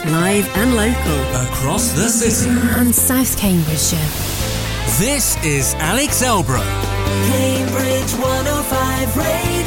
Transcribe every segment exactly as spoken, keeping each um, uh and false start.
live and local. Across the city. And South Cambridgeshire. This is Alex Elbrow. Cambridge one oh five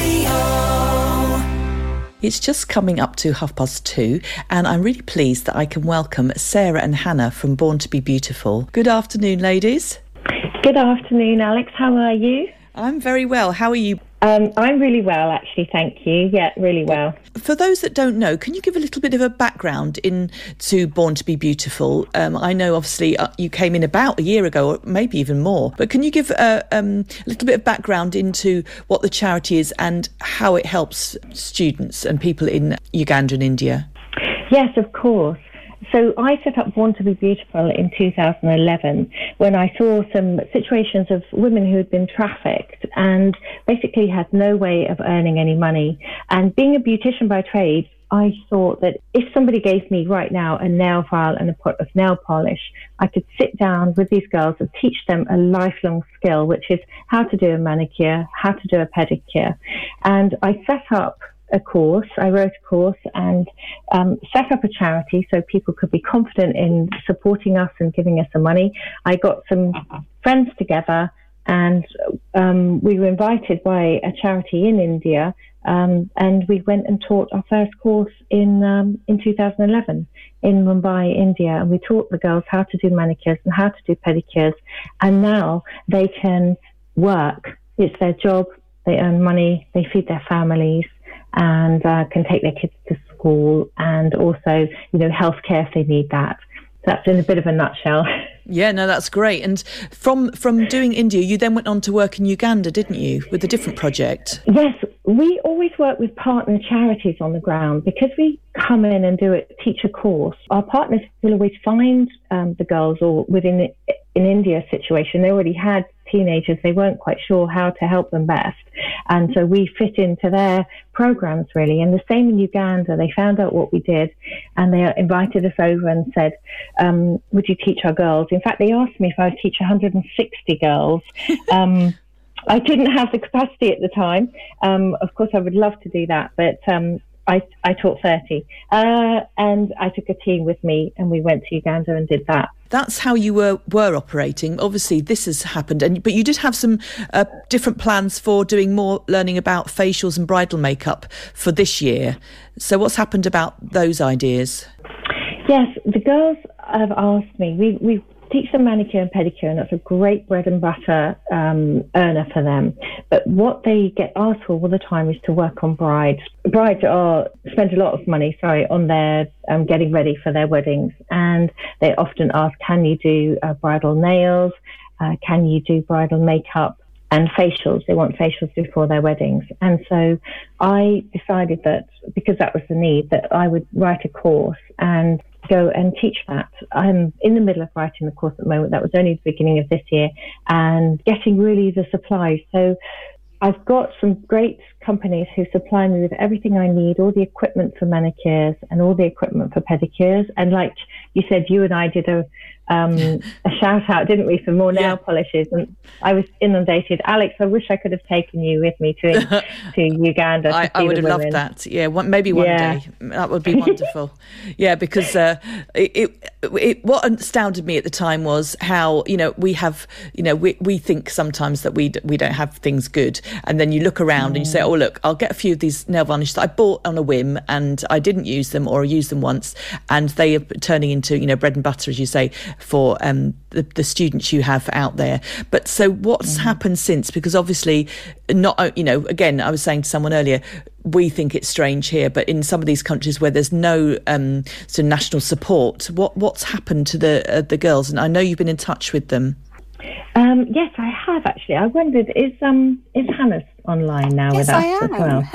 Radio. It's just coming up to half past two, and I'm really pleased that I can welcome Sarah and Hannah from Born to be Beautiful. Good afternoon, ladies. Good afternoon, Alex. How are you? I'm very well. How are you? Um, I'm really well, actually, thank you. Yeah, really well. For those that don't know, can you give a little bit of a background into Born to be Beautiful? Um, I know, obviously, uh, you came in about a year ago, or maybe even more, but can you give uh, um, a little bit of background into what the charity is and how it helps students and people in Uganda and India? Yes, of course. So I set up Born to be Beautiful in two thousand eleven when I saw some situations of women who had been trafficked and basically had no way of earning any money. And being a beautician by trade, I thought that if somebody gave me right now a nail file and a pot of nail polish, I could sit down with these girls and teach them a lifelong skill, which is how to do a manicure, how to do a pedicure. And I set up a course, I wrote a course and um, set up a charity so people could be confident in supporting us and giving us some money. I got some friends together and um, we were invited by a charity in India um, and we went and taught our first course in um, in two thousand eleven in Mumbai, India, and we taught the girls how to do manicures and how to do pedicures, and now they can work. It's their job, they earn money, they feed their families, and uh, can take their kids to school, and also, you know, healthcare if they need that. So that's in a bit of a nutshell. Yeah, no, that's great. And from from doing India, you then went on to work in Uganda, didn't you, with a different project? Yes, we always work with partner charities on the ground because we come in and do it, teach a course. Our partners will always find um, the girls, or within in India's situation, they already had teenagers, they weren't quite sure how to help them best. And so we fit into their programs, really. And the same in Uganda, they found out what we did and they invited us over and said, um, would you teach our girls? In fact, they asked me if I would teach one hundred sixty girls. Um, I didn't have the capacity at the time. Um, of course, I would love to do that, but um, I, I taught thirty. Uh, and I took a team with me and we went to Uganda and did that. That's how you were were operating. Obviously, this has happened, and but you did have some uh, different plans for doing more learning about facials and bridal makeup for this year. So what's happened about those ideas? Yes, the girls have asked me. We we teach them manicure and pedicure, and that's a great bread and butter um, earner for them. But what they get asked for all the time is to work on brides. Brides are spend a lot of money, sorry, on their um, getting ready for their weddings, and they often ask, "Can you do uh, bridal nails? Uh, can you do bridal makeup?" And facials. They want facials before their weddings. And so I decided that, because that was the need, that I would write a course and go and teach that. I'm in the middle of writing the course at the moment. That was only the beginning of this year, and getting really the supplies. So I've got some great companies who supply me with everything I need, all the equipment for manicures and all the equipment for pedicures. And like you said, you and I did a um, a shout out, didn't we, for more nail yeah. polishes? And I was inundated. Alex, I wish I could have taken you with me to to Uganda. To I, see I would the have women. loved that. Yeah, one, maybe one yeah. day. That would be wonderful. Yeah, because uh, it, it, it what astounded me at the time was how, you know, we have, you know, we we think sometimes that we we don't have things good, and then you look around mm. and you say, oh look, I'll get a few of these nail varnishes that I bought on a whim and I didn't use them, or used them once, and they are turning into, you know, bread and butter, as you say, for um, the, the students you have out there. But so what's mm. happened since? Because obviously, not, you know, again, I was saying to someone earlier, we think it's strange here, but in some of these countries where there's no um, sort of national support, what what's happened to the uh, the girls? And I know you've been in touch with them. Um, yes, I have actually. I wondered, is um is Hannah online now yes, with us I am. as well?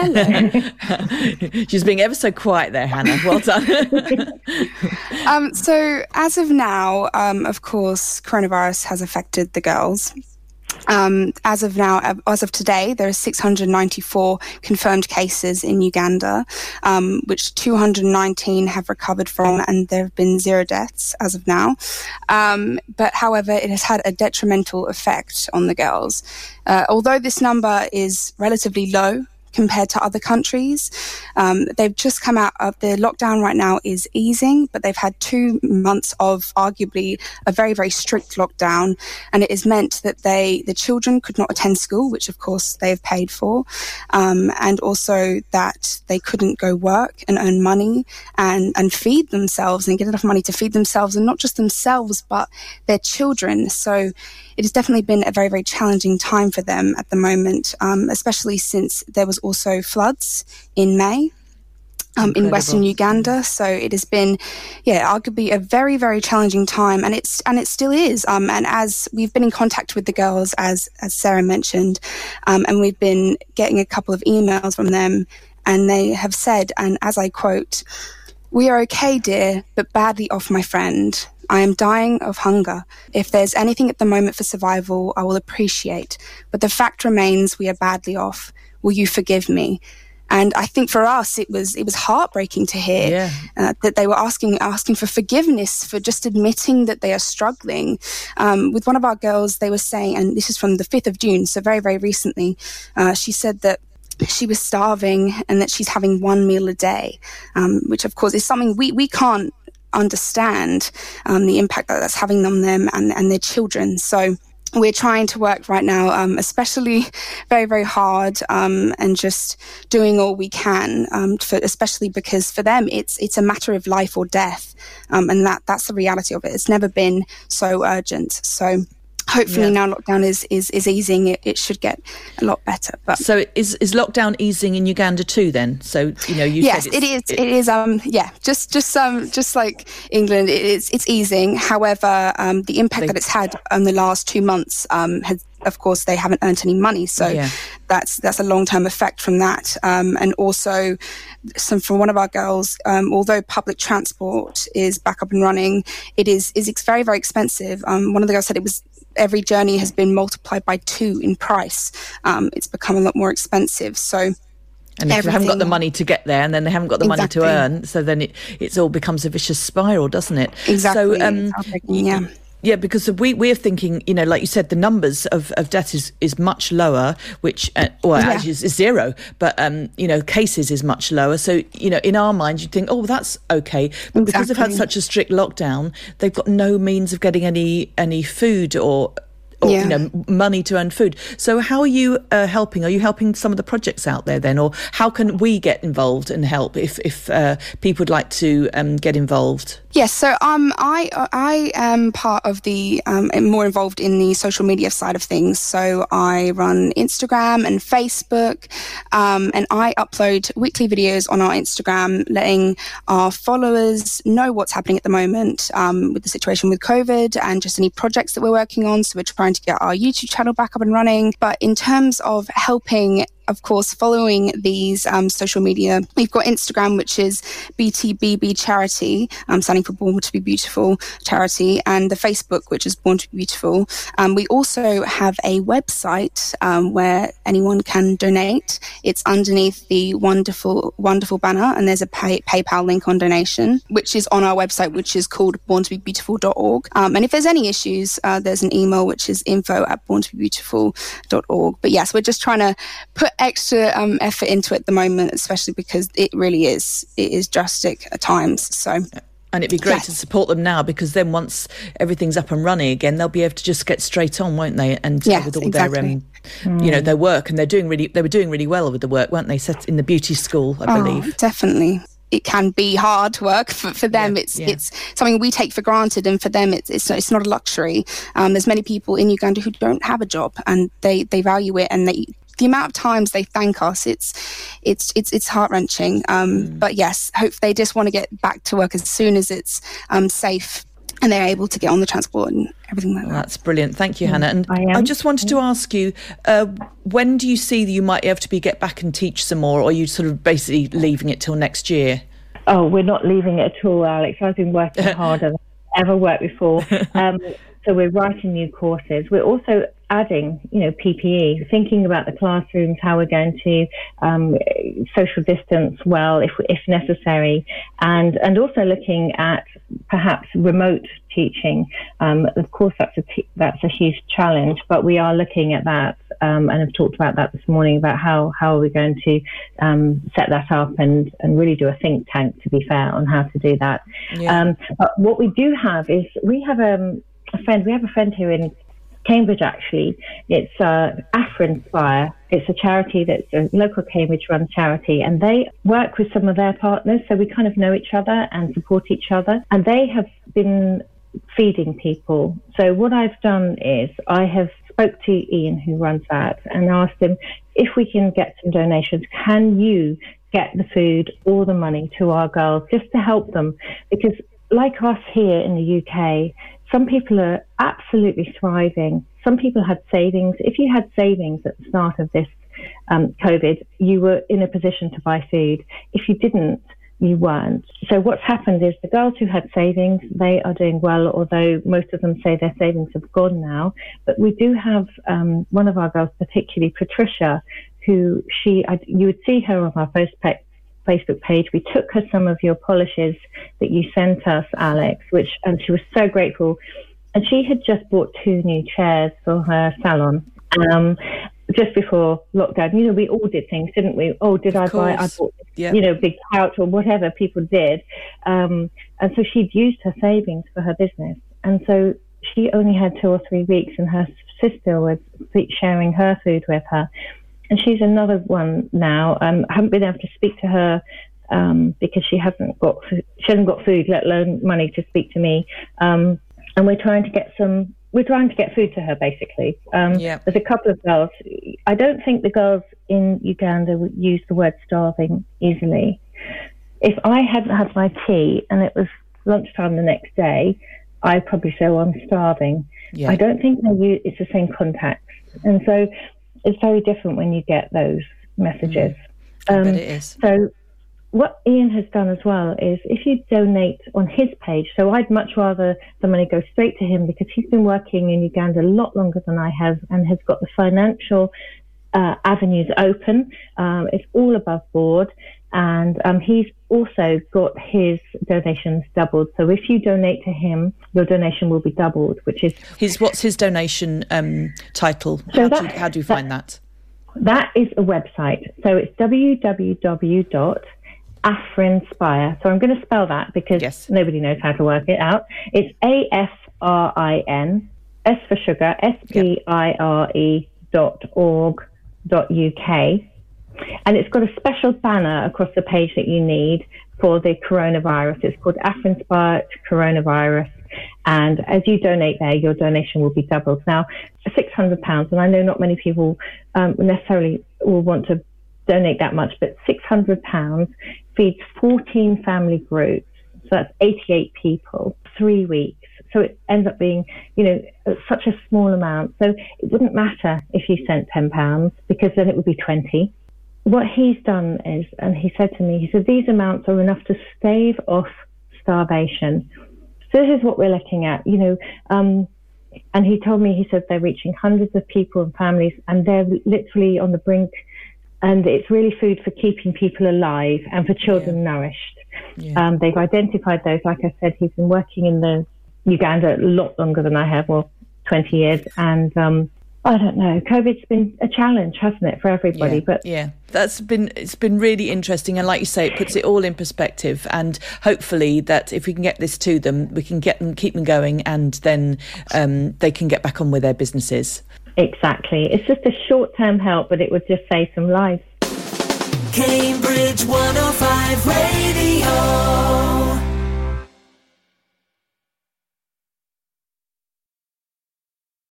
Hello. She's being ever so quiet there, Hannah. Well done. um, so as of now, um, of course, coronavirus has affected the girls. Um, as of now, as of today, there are six hundred ninety-four confirmed cases in Uganda, um, which two hundred nineteen have recovered from, and there have been zero deaths as of now. Um, but however, it has had a detrimental effect on the girls. Uh, although this number is relatively low compared to other countries. Um, they've just come out of the lockdown right now is easing, but they've had two months of arguably a very, very strict lockdown. And it has meant that they, the children could not attend school, which of course they have paid for. Um, and also that they couldn't go work and earn money and, and feed themselves and get enough money to feed themselves, and not just themselves, but their children. So it has definitely been a very, very challenging time for them at the moment, um, especially since there was also floods in May. Um, in Western Uganda, so it has been, yeah, arguably a very, very challenging time, and it's and it still is. Um, and as we've been in contact with the girls, as as Sarah mentioned, um, and we've been getting a couple of emails from them, and they have said, and as I quote, "We are okay, dear, but badly off, my friend. I am dying of hunger. If there's anything at the moment for survival, I will appreciate. But the fact remains, we are badly off. Will you forgive me?" And I think for us, it was it was heartbreaking to hear yeah. uh, that they were asking asking for forgiveness for just admitting that they are struggling. Um, with one of our girls, they were saying, and this is from the fifth of June, so very, very recently, uh, she said that she was starving and that she's having one meal a day, um, which of course is something we, we can't understand, um, the impact that that's having on them and, and their children. So we're trying to work right now, um, especially very, very hard, um, and just doing all we can, um, for, especially because for them, it's, it's a matter of life or death. Um, and that, that's the reality of it. It's never been so urgent. So hopefully yeah. now lockdown is, is, is easing. It, it should get a lot better. But so is, is lockdown easing in Uganda too then? So, you know, you yes, said it is. It, it is. Um, yeah, just, just, um, just like England, it is, it's easing. However, um, the impact they, that it's had on the last two months, um, has, of course, they haven't earned any money. So yeah. that's, that's a long-term effect from that. Um, and also some, for one of our girls, um, although public transport is back up and running, it is, is very, very expensive. Um, one of the girls said it was, every journey has been multiplied by two in price. Um, it's become a lot more expensive. So, and if they haven't got the money to get there, and then they haven't got the exactly. money to earn, so then it it's all becomes a vicious spiral, doesn't it? Exactly. So, um, yeah. Yeah, because we we're thinking, you know, like you said, the numbers of, of deaths is, is much lower, which uh, well yeah. actually is, is zero, but um, you know, cases is much lower. So you know, in our minds, you'd think, oh, that's okay, but exactly. because they've had such a strict lockdown, they've got no means of getting any any food or. Or, yeah. you know, money to earn food. So how are you uh, helping? Are you helping some of the projects out there then? Or how can we get involved and help if, if uh, people would like to um, get involved? Yes, so um, I I am part of the, um, more involved in the social media side of things. So I run Instagram and Facebook, um, and I upload weekly videos on our Instagram, letting our followers know what's happening at the moment um, with the situation with COVID and just any projects that we're working on. So we're trying to get our YouTube channel back up and running. But in terms of helping, of course, following these um, social media, we've got Instagram, which is B T B B Charity, um, standing for Born to be Beautiful Charity, and the Facebook, which is Born to be Beautiful. Um, we also have a website um, where anyone can donate. It's underneath the wonderful, wonderful banner, and there's a pay- PayPal link on donation, which is on our website, which is called born to be beautiful dot org. Um, and if there's any issues, uh, there's an email, which is info at born to be beautiful dot org. But yes, we're just trying to put extra um, effort into it at the moment, especially because it really is it is drastic at times. So, and it'd be great yes. to support them now, because then once everything's up and running again, they'll be able to just get straight on, won't they? And yes, with all exactly. their um, mm. you know, their work, and they're doing really they were doing really well with the work, weren't they? Set in the beauty school, I oh, believe. Definitely. It can be hard work for, for them. Yeah, it's yeah. it's something we take for granted, and for them, it's it's, it's not a luxury. Um, there's many people in Uganda who don't have a job, and they, they value it, and they the amount of times they thank us, it's it's it's it's heart wrenching. Um, mm. But yes, hope they just want to get back to work as soon as it's um, safe and they're able to get on the transport and everything like well, that. That's brilliant. Thank you, mm. Hannah. And I, I just wanted to ask you, uh, when do you see that you might be able to be get back and teach some more, or are you sort of basically leaving it till next year? Oh, we're not leaving it at all, Alex. I've been working harder than I've ever worked before. Um, so we're writing new courses. We're also adding, you know, P P E, thinking about the classrooms, how we're going to um, social distance well, if if necessary, and and also looking at perhaps remote teaching. Um, of course, that's a t- that's a huge challenge, but we are looking at that um, and have talked about that this morning about how, how are we going to um, set that up and, and really do a think tank, to be fair, on how to do that. Yeah. Um, but what we do have is we have um, a friend, we have a friend here in Cambridge, actually. It's uh, Afrinspire. It's a charity that's a local Cambridge-run charity, and they work with some of their partners, so we kind of know each other and support each other. And they have been feeding people. So what I've done is I have spoke to Ian, who runs that, and asked him if we can get some donations. Can you get the food or the money to our girls just to help them? Because like us here in the U K, some people are absolutely thriving. Some people had savings. If you had savings at the start of this um, COVID, you were in a position to buy food. If you didn't, you weren't. So what's happened is the girls who had savings, they are doing well, although most of them say their savings have gone now. But we do have um, one of our girls, particularly Patricia, who she, I, you would see her on our post page, Facebook page. We took her some of your polishes that you sent us, Alex, which, and she was so grateful. And she had just bought two new chairs for her salon um, just before lockdown. You know, we all did things, didn't we? Oh, did I buy, I bought, yeah. you know, big couch or whatever people did. Um, and so she'd used her savings for her business. And so she only had two or three weeks, and her sister was sharing her food with her. And she's another one now. Um, I haven't been able to speak to her um, because she hasn't got she hasn't got food, let alone money to speak to me. Um, and we're trying to get some. We're trying to get food to her, basically. Um, yeah. There's a couple of girls. I don't think the girls in Uganda would use the word starving easily. If I hadn't had my tea and it was lunchtime the next day, I'd probably say, "Oh, I'm starving." Yeah. I don't think they use, it's the same context, and so it's very different when you get those messages. Mm, I um, bet it is. So what Ian has done as well is if you donate on his page, so I'd much rather the money go straight to him because he's been working in Uganda a lot longer than I have and has got the financial uh, avenues open. Um, it's all above board. And um, he's also got his donations doubled. So if you donate to him, your donation will be doubled, which is... His, what's his donation um, title? So how, that, do you, how do you find that? That is a website. So it's w w w dot afrinspire. So I'm going to spell that because yes. nobody knows how to work it out. It's A F R I N, S for sugar, S P I R E dot org dot U K. And it's got a special banner across the page that you need for the coronavirus. It's called Afrinspire Coronavirus. And as you donate there, your donation will be doubled. Now, six hundred pounds, and I know not many people um, necessarily will want to donate that much, but six hundred pounds feeds fourteen family groups. So that's eighty-eight people, three weeks. So it ends up being, you know, such a small amount. So it wouldn't matter if you sent ten pounds because then it would be twenty. What he's done is, and he said to me, he said, these amounts are enough to stave off starvation. So this is what we're looking at, you know, um, and he told me, he said they're reaching hundreds of people and families and they're literally on the brink, and it's really food for keeping people alive and for children yeah. nourished. Yeah. Um, they've identified those. Like I said, he's been working in the Uganda a lot longer than I have, well, twenty years. And um, I don't know, COVID's been a challenge, hasn't it, for everybody? Yeah, but yeah, that's been, it's been really interesting. And like you say, it puts it all in perspective. And hopefully that if we can get this to them, we can get them, keep them going, and then um, they can get back on with their businesses. Exactly. It's just a short-term help, but it would just save some lives. Cambridge one oh five Radio.